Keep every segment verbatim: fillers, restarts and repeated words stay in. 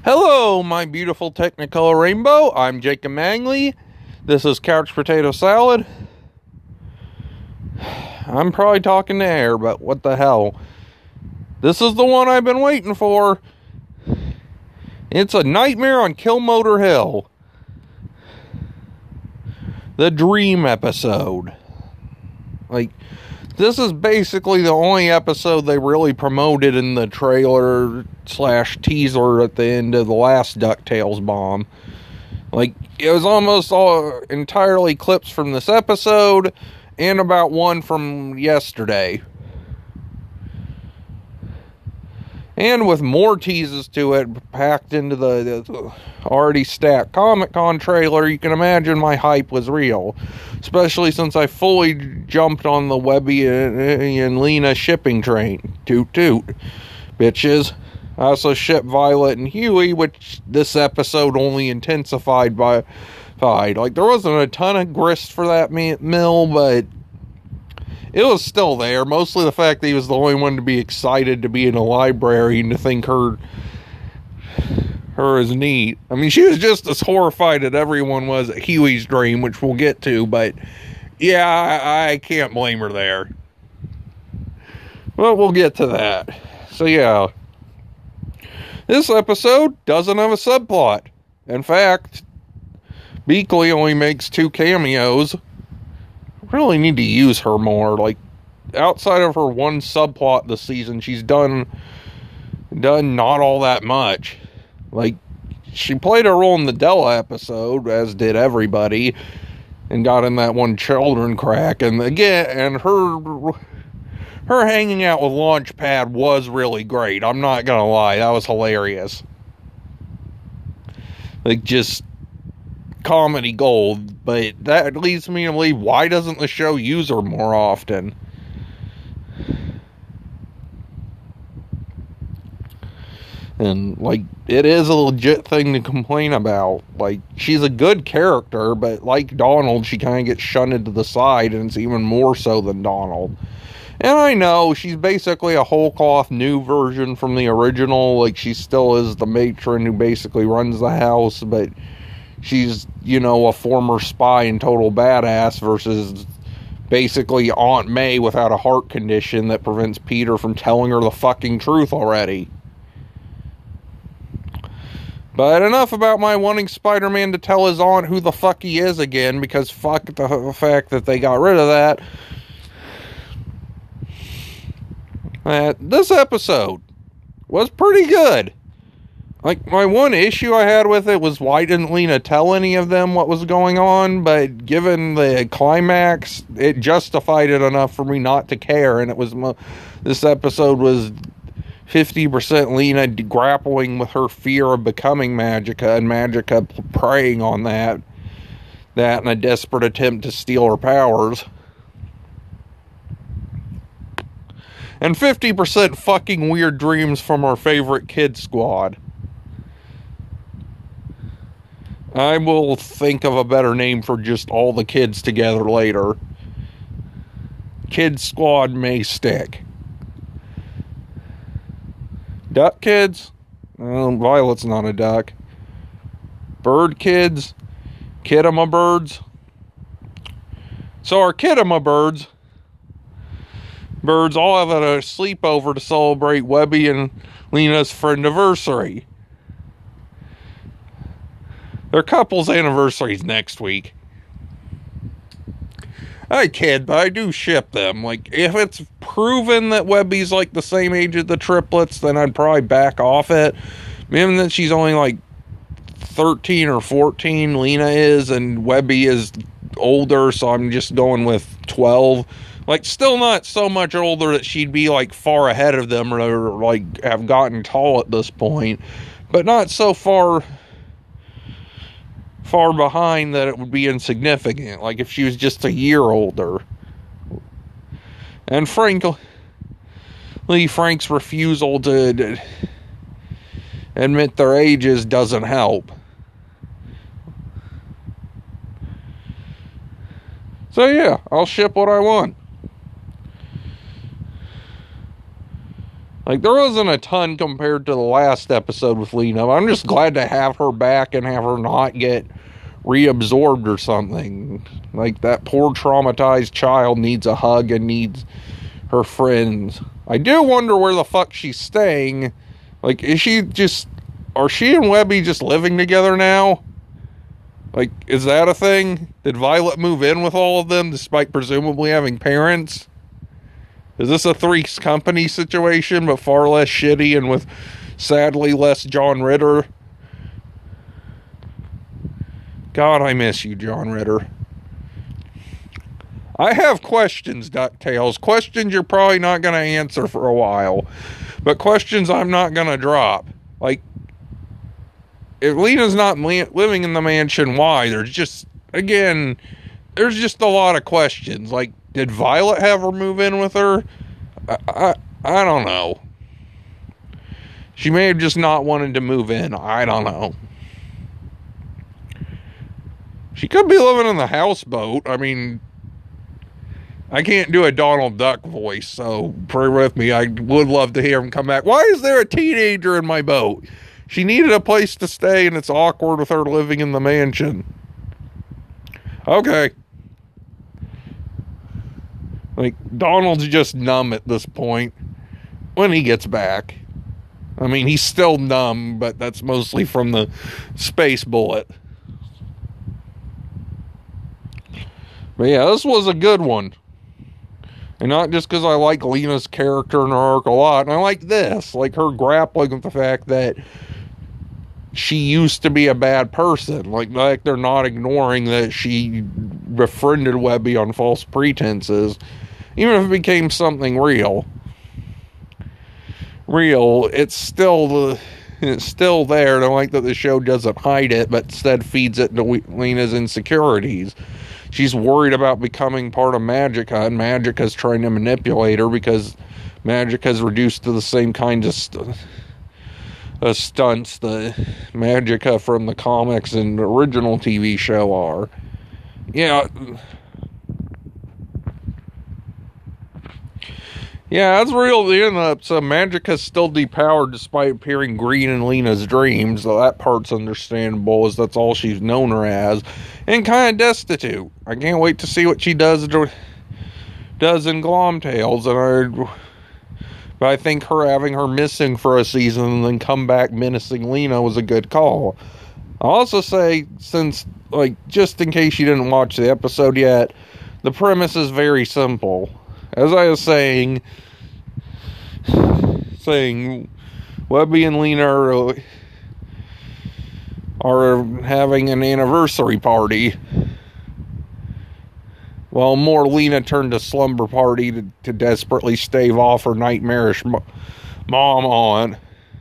Hello, my beautiful Technicolor rainbow. I'm Jacob Mangley. This is Couch Potato Salad. I'm probably talking to air, but what the hell. This is the one I've been waiting for. It's A Nightmare on Killmotor Hill. The Dream episode. Like, this is basically the only episode they really promoted in the trailer slash teaser at the end of the last DuckTales bomb. Like, it was almost all entirely clips from this episode and about one from yesterday. And with more teases to it packed into the, the already stacked Comic-Con trailer, you can imagine my hype was real. Especially since I fully jumped on the Webby and, and Lena shipping train. Toot toot, bitches. I also shipped Violet and Huey, which this episode only intensified by... Like, there wasn't a ton of grist for that mill, but... it was still there, mostly the fact that he was the only one to be excited to be in a library and to think her her is neat. I mean, she was just as horrified as everyone was at Huey's dream, which we'll get to, but yeah, I, I can't blame her there. But we'll get to that. So yeah, this episode doesn't have a subplot. In fact, Beakley only makes two cameos. Really need to use her more. Like, outside of her one subplot this season, she's done done not all that much. Like, she played a role in the Della episode, as did everybody, and got in that one children crack. And again, and her her hanging out with Launchpad was really great. I'm not gonna lie, that was hilarious. Like, just comedy gold. But that leads me to believe, why doesn't the show use her more often? And like, it is a legit thing to complain about. Like, she's a good character, but like Donald, she kind of gets shunted to the side, and it's even more so than Donald. And I know she's basically a whole cloth new version from the original. Like, she still is the matron who basically runs the house, but she's, you know, a former spy and total badass versus basically Aunt May without a heart condition that prevents Peter from telling her the fucking truth already. But enough about my wanting Spider-Man to tell his aunt who the fuck he is again, because fuck the fact that they got rid of that. Uh, this episode was pretty good. Like, my one issue I had with it was, why didn't Lena tell any of them what was going on? But given the climax, it justified it enough for me not to care. And it was, this episode was fifty percent Lena grappling with her fear of becoming Magica, and Magica preying on that. That in a desperate attempt to steal her powers. And fifty percent fucking weird dreams from our favorite kid squad. I will think of a better name for just all the kids together later. Kid Squad may stick. Duck Kids? Well, Violet's not a duck. Bird Kids? Kidama Birds? So our Kidama Birds, birds all have a sleepover to celebrate Webby and Lena's friendiversary. Their couple's anniversary's next week. I kid, but I do ship them. Like, if it's proven that Webby's like the same age as the triplets, then I'd probably back off it. Given that she's only like thirteen or fourteen, Lena is, and Webby is older, so I'm just going with twelve. Like, still not so much older that she'd be like far ahead of them, or like have gotten tall at this point, but not so far far behind that it would be insignificant. Like, if she was just a year older. And frankly, Frank's refusal to admit their ages doesn't help. So yeah, I'll ship what I want. Like, there wasn't a ton compared to the last episode with Lena. I'm just glad to have her back and have her not get reabsorbed or something. Like, that poor traumatized child needs a hug and needs her friends. I do wonder where the fuck she's staying. Like, is she just... Are she and Webby just living together now? Like, is that a thing? Did Violet move in with all of them despite presumably having parents? Is this a Three's Company situation, but far less shitty and with, sadly, less John Ritter? God, I miss you, John Ritter. I have questions, DuckTales. Questions you're probably not going to answer for a while. But questions I'm not going to drop. Like, if Lena's not living in the mansion, why? There's just, again, there's just a lot of questions. Like, did Violet have her move in with her? I, I, I don't know. She may have just not wanted to move in. I don't know. She could be living in the houseboat. I mean, I can't do a Donald Duck voice, so pray with me. I would love to hear him come back. Why is there a teenager in my boat? She needed a place to stay, and it's awkward with her living in the mansion. Okay. Like, Donald's just numb at this point when he gets back. I mean, he's still numb, but that's mostly from the space bullet. But yeah, this was a good one. And not just because I like Lena's character and her arc a lot. And I like this. Like, her grappling with the fact that she used to be a bad person. Like, like they're not ignoring that she befriended Webby on false pretenses. Even if it became something real. Real, it's still the... It's still there. And I like that the show doesn't hide it, but instead feeds it into Lena's insecurities. She's worried about becoming part of Magica, and Magica's trying to manipulate her because Magica's reduced to the same kind of st- uh, stunts the Magica from the comics and original T V show are. Yeah. Yeah, that's real at the end of the episode. Magica's still depowered despite appearing green in Lena's dreams, so that part's understandable, as that's all she's known her as. And kind of destitute. I can't wait to see what she does does in Glomtails. And I, but I think her having her missing for a season and then come back menacing Lena was a good call. I'll also say, since, like, just in case you didn't watch the episode yet, the premise is very simple. As I was saying, saying, Webby and Lena are, are having an anniversary party. Well, more Lena turned a slumber party to, to desperately stave off her nightmarish mo- mom on.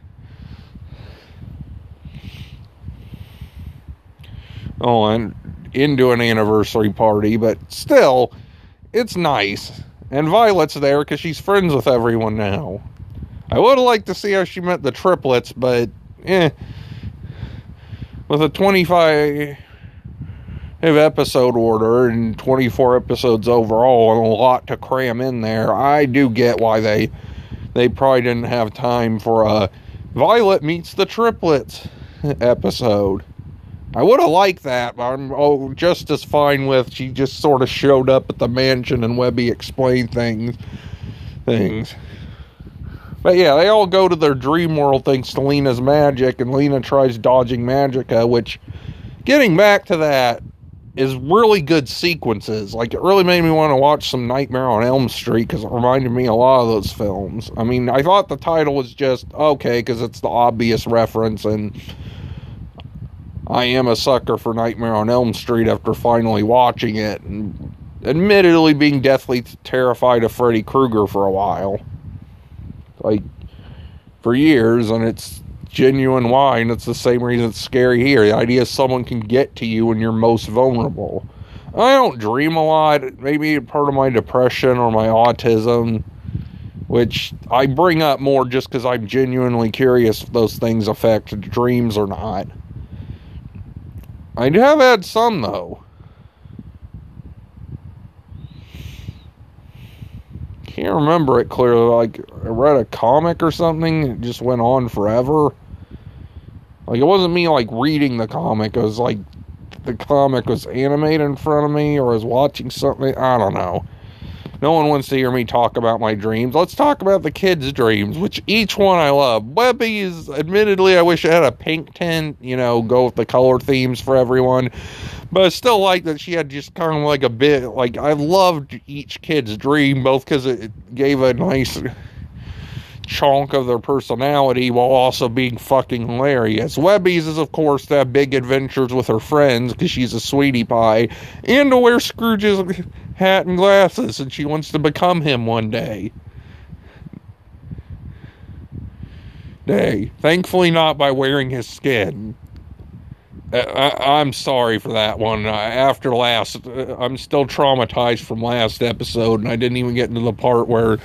Oh, and into an anniversary party, but still, it's nice. And Violet's there because she's friends with everyone now. I would have liked to see how she met the triplets, but eh. With a twenty-five episode order and twenty-four episodes overall and a lot to cram in there, I do get why they they probably didn't have time for a Violet meets the triplets episode. I would have liked that, but I'm oh, just as fine with she just sort of showed up at the mansion and Webby explained things. Things. But yeah, they all go to their dream world thanks to Lena's magic, and Lena tries dodging Magica, which, getting back to that, is really good sequences. Like, it really made me want to watch some Nightmare on Elm Street, because it reminded me a lot of those films. I mean, I thought the title was just okay, because it's the obvious reference, and I am a sucker for Nightmare on Elm Street after finally watching it, and admittedly being deathly terrified of Freddy Krueger for a while. Like, for years, and it's genuine why, and it's the same reason it's scary here. The idea is someone can get to you when you're most vulnerable. I don't dream a lot. Maybe part of my depression or my autism, which I bring up more just because I'm genuinely curious if those things affect dreams or not. I have had some, though. Can't can't remember it clearly. Like, I read a comic or something. It just went on forever. Like, it wasn't me, like, reading the comic. It was, like, the comic was animated in front of me, or I was watching something. I don't know. No one wants to hear me talk about my dreams. Let's talk about the kids' dreams, which each one I love. Webby's, admittedly, I wish it had a pink tint, you know, go with the color themes for everyone. But I still like that she had just kind of like a bit, like, I loved each kid's dream, both because it gave a nice chunk of their personality while also being fucking hilarious. Webby's is, of course, to have big adventures with her friends because she's a sweetie pie, and to wear Scrooge's hat and glasses, and she wants to become him one day. Day. Thankfully not by wearing his skin. I, I'm sorry for that one. After last, I'm still traumatized from last episode, and I didn't even get into the part where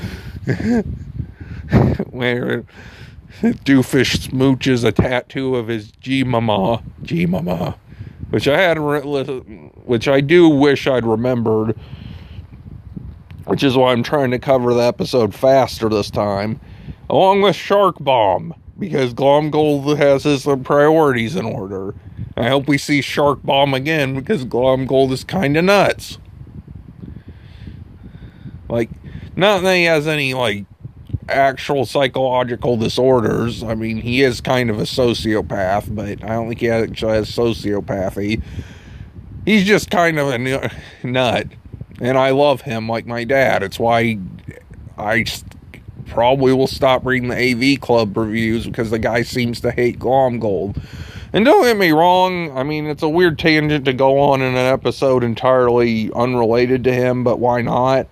where Doofus smooches a tattoo of his G-Mama, G-Mama, which I had, which I do wish I'd remembered, which is why I'm trying to cover the episode faster this time, along with Shark Bomb, because Glomgold has his priorities in order. I hope we see Shark Bomb again, because Glomgold is kind of nuts. Like, not that he has any, like, actual psychological disorders. I mean, he is kind of a sociopath, but I don't think he actually has sociopathy. He's just kind of a nut, and I love him like my dad. It's why I probably will stop reading the A V Club reviews, because the guy seems to hate Glomgold. And don't get me wrong, I mean, it's a weird tangent to go on in an episode entirely unrelated to him, but why not?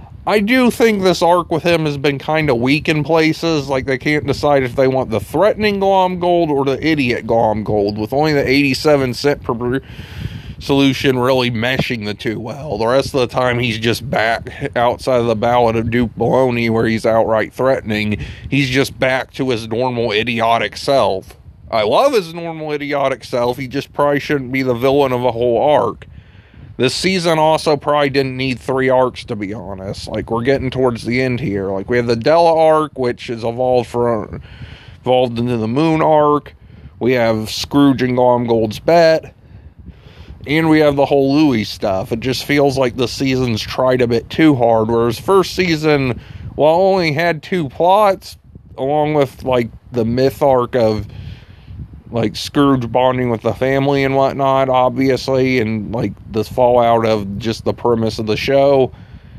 I do think this arc with him has been kind of weak in places. Like, they can't decide if they want the threatening Glomgold or the idiot Glomgold, with only the eighty-seven cent per solution really meshing the two well. The rest of the time, he's just back outside of the Ballad of Duke Baloney, where he's outright threatening. He's just back to his normal idiotic self. I love his normal idiotic self. He just probably shouldn't be the villain of a whole arc. This season also probably didn't need three arcs, to be honest. Like, we're getting towards the end here. Like, we have the Della arc, which is evolved from evolved into the Moon arc. We have Scrooge and Glomgold's bet. And we have the whole Louis stuff. It just feels like the season's tried a bit too hard. Whereas first season, while only had two plots, along with, like, the myth arc of, like, Scrooge bonding with the family and whatnot, obviously, and, like, this fallout of just the premise of the show.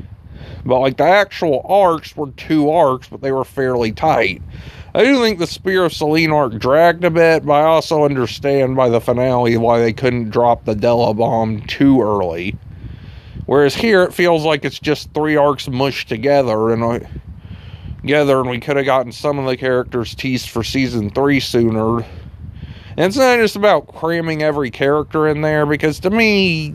But, like, the actual arcs were two arcs, but they were fairly tight. I do think the Spear of Selene arc dragged a bit, but I also understand by the finale why they couldn't drop the Della bomb too early. Whereas here, it feels like it's just three arcs mushed together, and uh, together, and we could have gotten some of the characters teased for season three sooner. And it's not just about cramming every character in there, because to me,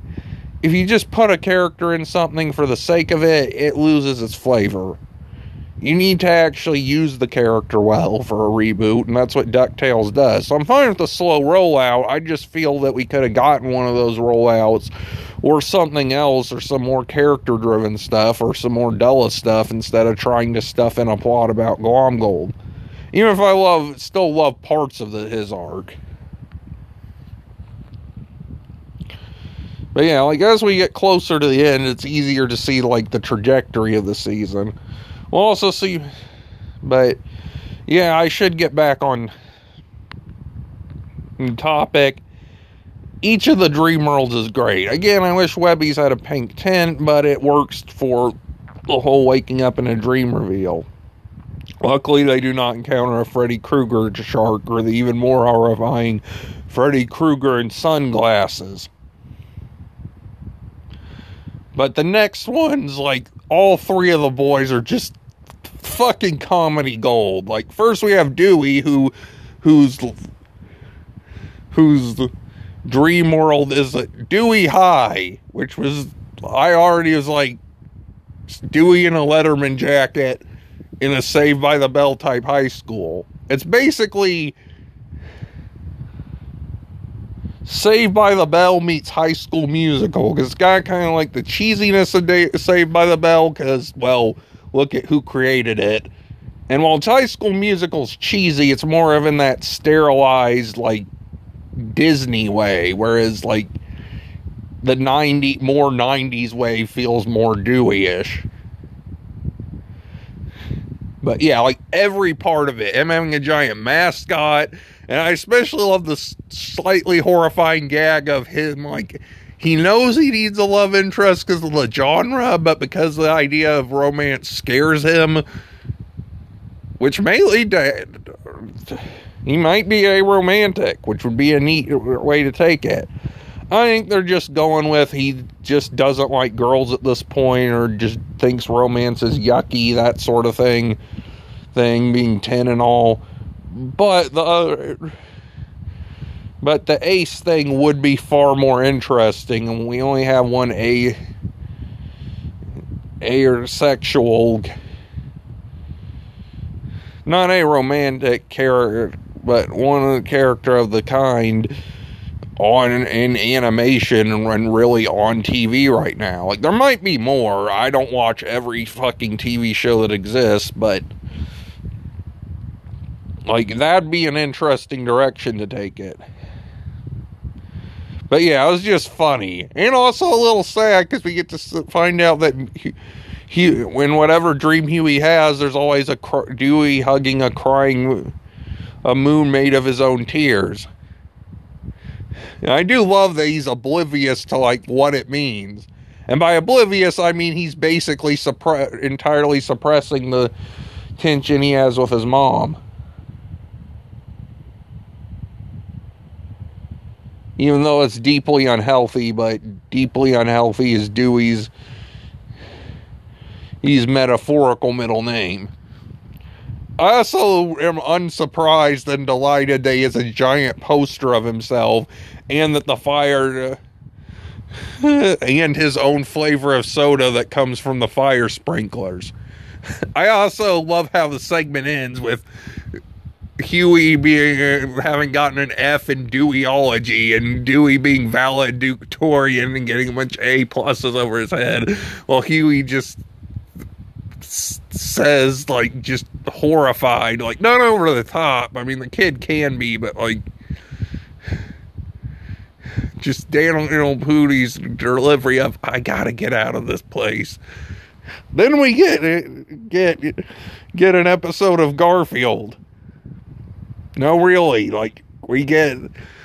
if you just put a character in something for the sake of it, it loses its flavor. You need to actually use the character well for a reboot, and that's what DuckTales does. So I'm fine with the slow rollout. I just feel that we could have gotten one of those rollouts, or something else, or some more character-driven stuff, or some more Della stuff, instead of trying to stuff in a plot about Glomgold. Even if I love, still love parts of the, his arc. But yeah, like, as we get closer to the end, it's easier to see, like, the trajectory of the season. We'll also see, but, yeah, I should get back on topic. Each of the Dream Worlds is great. Again, I wish Webby's had a pink tint, but it works for the whole waking up in a dream reveal. Luckily, they do not encounter a Freddy Krueger shark, or the even more horrifying Freddy Krueger in sunglasses. But the next one's, like, all three of the boys are just fucking comedy gold. Like, first we have Dewey, who, who's, whose dream world is a Dewey High, which was, I already was like, Dewey in a Letterman jacket in a Saved by the Bell type high school. It's basically Saved by the Bell meets High School Musical, because it's got kind of like the cheesiness of Saved by the Bell, because, well, look at who created it. And while High School Musical's cheesy, it's more of in that sterilized, like, Disney way, whereas, like, the ninety more nineties way feels more Dewey-ish. But yeah, like, every part of it, him having a giant mascot, and I especially love the slightly horrifying gag of him, like, he knows he needs a love interest because of the genre, but because the idea of romance scares him, which may lead to, he might be aromantic, which would be a neat way to take it. I think they're just going with he just doesn't like girls at this point, or just thinks romance is yucky, that sort of thing, thing being ten and all. But the uh, but the Ace thing would be far more interesting, and we only have one a asexual, not a romantic character, but one character of the kind on in animation and really on T V right now. Like, there might be more. I don't watch every fucking T V show that exists, but like, that'd be an interesting direction to take it. But yeah, it was just funny, and also a little sad because we get to find out that he, he, in whatever dream Huey has, there's always a cr- Dewey hugging a crying a moon made of his own tears. And I do love that he's oblivious to, like, what it means. And by oblivious, I mean he's basically suppre- entirely suppressing the tension he has with his mom. Even though it's deeply unhealthy, but deeply unhealthy is Dewey's his metaphorical middle name. I also am unsurprised and delighted that he has a giant poster of himself, and that the fire uh, and his own flavor of soda that comes from the fire sprinklers. I also love how the segment ends with Huey being uh, having gotten an F in Deweyology, and Dewey being valedictorian and getting a bunch of A pluses over his head, while Huey just s- says, like, just horrified, like, not over the top. I mean, the kid can be, but, like, just Daniel Pooty's delivery of, I gotta get out of this place. Then we get get get an episode of Garfield. No, really, like, we get,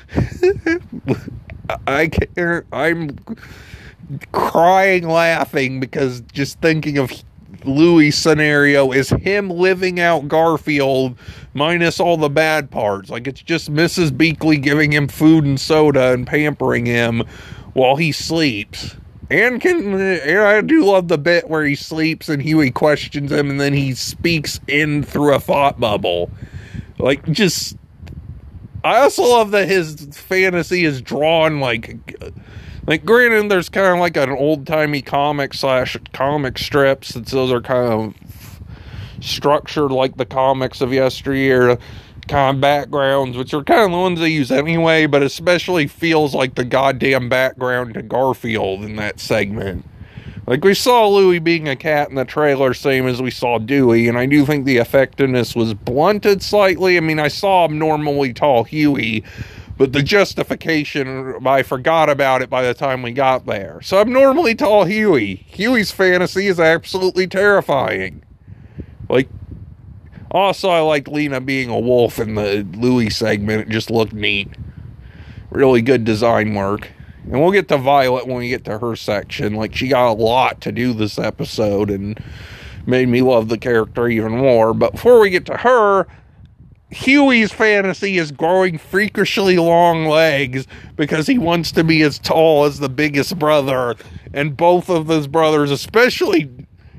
I can't, I'm crying laughing because just thinking of Louis' scenario is him living out Garfield minus all the bad parts. Like, it's just Missus Beakley giving him food and soda and pampering him while he sleeps. And can and I do love the bit where he sleeps and Huey questions him and then he speaks in through a thought bubble. Like, just, I also love that his fantasy is drawn like, like, granted, there's kind of like an old-timey comic slash comic strips, since those are kind of structured like the comics of yesteryear, kind of backgrounds, which are kind of the ones they use anyway, but especially feels like the goddamn background to Garfield in that segment. Like, we saw Louie being a cat in the trailer, same as we saw Dewey, and I do think the effectiveness was blunted slightly. I mean, I saw abnormally tall Huey, but the justification, I forgot about it by the time we got there. So, abnormally tall Huey. Huey's fantasy is absolutely terrifying. Like, also, I liked Lena being a wolf in the Louie segment. It just looked neat. Really good design work. And we'll get to Violet when we get to her section. Like, she got a lot to do this episode and made me love the character even more. But before we get to her, Huey's fantasy is growing freakishly long legs because he wants to be as tall as the biggest brother. And both of his brothers, especially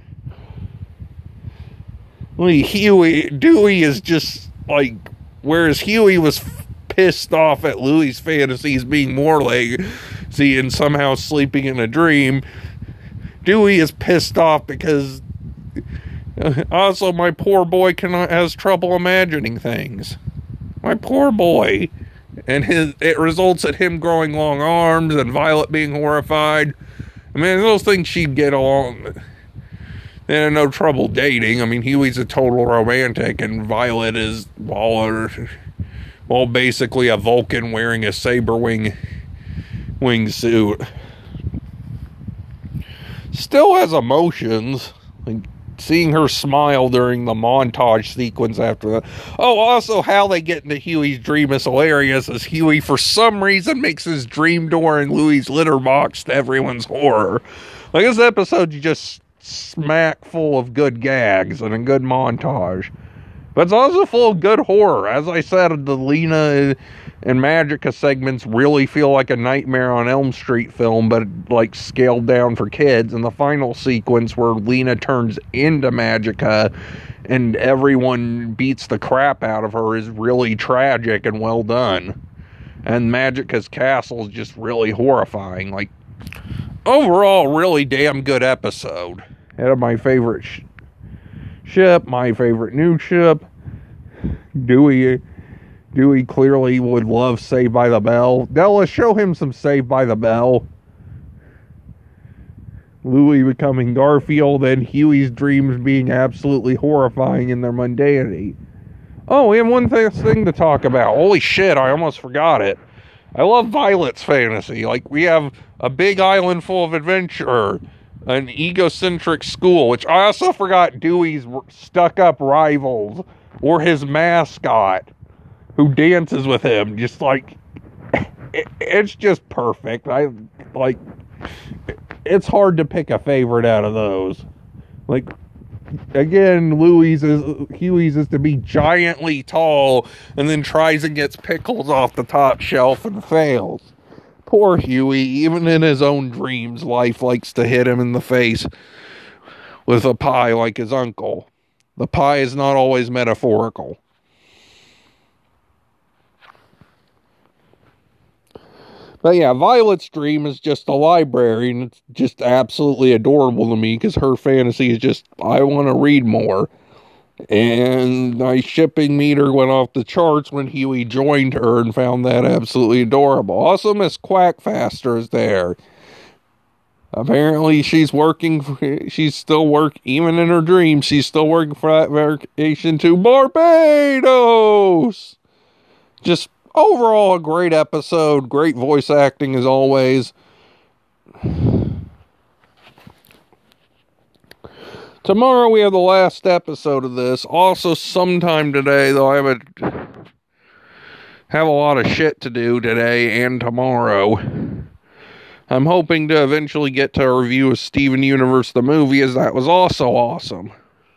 Huey, Dewey is just like, whereas Huey was pissed off at Louie's fantasies being more lazy and somehow sleeping in a dream, Dewey is pissed off because also my poor boy cannot has trouble imagining things. My poor boy. And his it results in him growing long arms and Violet being horrified. I mean, those things she'd get along. they had no trouble dating. I mean, Huey's a total romantic, and Violet is well, well basically a Vulcan wearing a saber wing wingsuit. Still has emotions. Like, seeing her smile during the montage sequence after that. Oh, also how they get into Huey's dream is hilarious, as Huey for some reason makes his dream door in Louie's litter box to everyone's horror. Like, this episode's just smack full of good gags and a good montage. But it's also full of good horror. As I said, the Lena and Magica segments really feel like a Nightmare on Elm Street film, but like scaled down for kids. And the final sequence where Lena turns into Magica and everyone beats the crap out of her is really tragic and well done. And Magica's castle is just really horrifying. Like, overall, really damn good episode. Had of my favorite sh- ship, my favorite new ship. Dewey, Dewey clearly would love Saved by the Bell. Della, show him some Saved by the Bell. Louie becoming Garfield, and Huey's dreams being absolutely horrifying in their mundanity. Oh, we have one th- thing to talk about. Holy shit, I almost forgot it. I love Violet's fantasy. Like, we have a big island full of adventure, an egocentric school, which I also forgot Dewey's stuck-up rivals, or his mascot, who dances with him. Just like, it, it's just perfect. I, like, it's hard to pick a favorite out of those. Like, again, Louie's is, Huey's is to be giantly tall, and then tries and gets pickles off the top shelf and fails. Poor Huey, even in his own dreams, life likes to hit him in the face with a pie like his uncle. The pie is not always metaphorical. But yeah, Violet's dream is just a library, and it's just absolutely adorable to me, because her fantasy is just, I want to read more. And my shipping meter went off the charts when Huey joined her, and found that absolutely adorable. Also, Miss Quackfaster is there. Apparently, she's working, for, she's still working, even in her dreams, she's still working for that vacation to Barbados! Just overall, a great episode, great voice acting as always. Tomorrow we have the last episode of this. Also, sometime today, though I have a, have a lot of shit to do today and tomorrow. I'm hoping to eventually get to a review of Steven Universe the movie, as that was also awesome.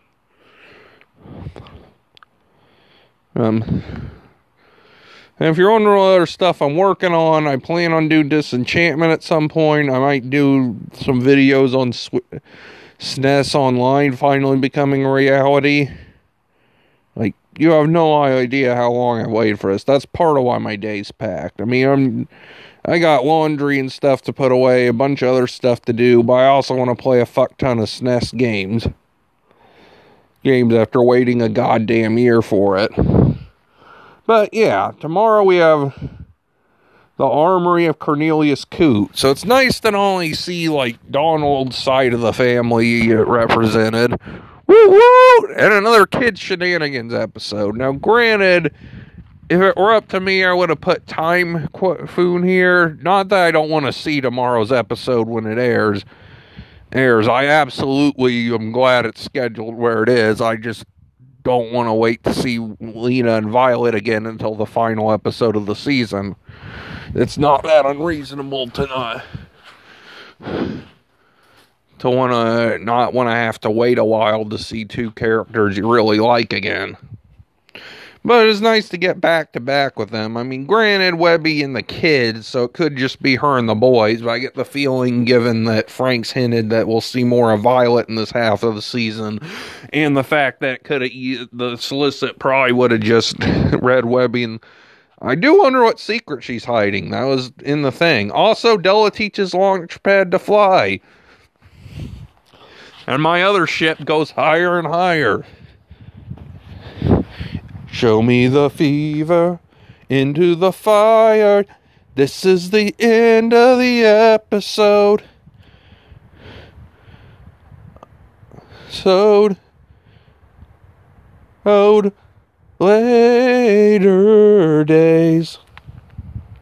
Um, and if you're wondering what other stuff I'm working on, I plan on doing Disenchantment at some point. I might do some videos on Sw- S N E S Online finally becoming a reality. Like, you have no idea how long I waited for this. That's part of why my day's packed. I mean, I'm... I got laundry and stuff to put away, a bunch of other stuff to do, but I also want to play a fuck ton of S N E S games. Games after waiting a goddamn year for it. But yeah, tomorrow we have the Armory of Cornelius Coote. So it's nice to not only see, like, Donald's side of the family represented. Woo woo! And another Kid Shenanigans episode. Now, granted, if it were up to me, I would have put Time Foon here. Not that I don't want to see tomorrow's episode when it airs. Airs. I absolutely am glad it's scheduled where it is. I just don't want to wait to see Lena and Violet again until the final episode of the season. It's not that unreasonable to not to want to not want to have to wait a while to see two characters you really like again. But it's nice to get back to back with them. I mean, granted, Webby and the kids, so it could just be her and the boys, but I get the feeling, given that Frank's hinted that we'll see more of Violet in this half of the season, and the fact that could have, the solicit probably would have just read Webby, and I do wonder what secret she's hiding. That was in the thing. Also, Della teaches Launchpad to fly. And my other ship goes higher and higher. Show me the fever, into the fire. This is the end of the episode. episode. Ode later days.